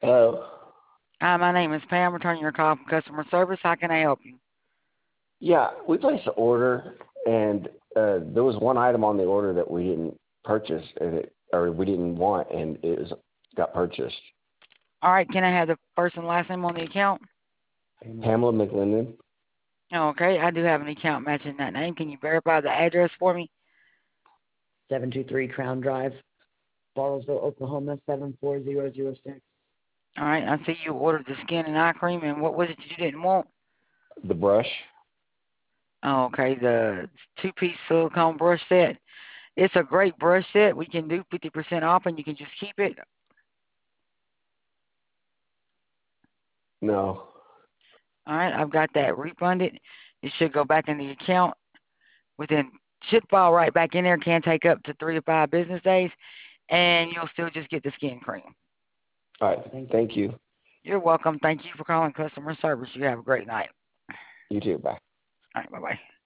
Hello. Hi, my name is Pam. Returning your call from customer service. How can I help you? Yeah, we placed an order, and there was one item on the order that we didn't purchase, or we didn't want, and got purchased. All right, can I have the first and last name on the account? Pamela McLendon, Okay, I do have an account matching that name. Can you verify the address for me? 723 Crown Drive, Bartlesville, Oklahoma 74006. All right, I see you ordered the skin and eye cream, and what was it you didn't want? the brush. Okay, the two-piece silicone brush set. It's a great brush set. We can do 50% off, and you can just keep it. No. All right, I've got that refunded. It should go back in the account within, should fall right back in there. Can take up to 3 to 5 business days, and you'll still just get the skin cream. All right. Thank you. You're welcome. Thank you for calling customer service. You have a great night. You too. Bye. All right, bye-bye.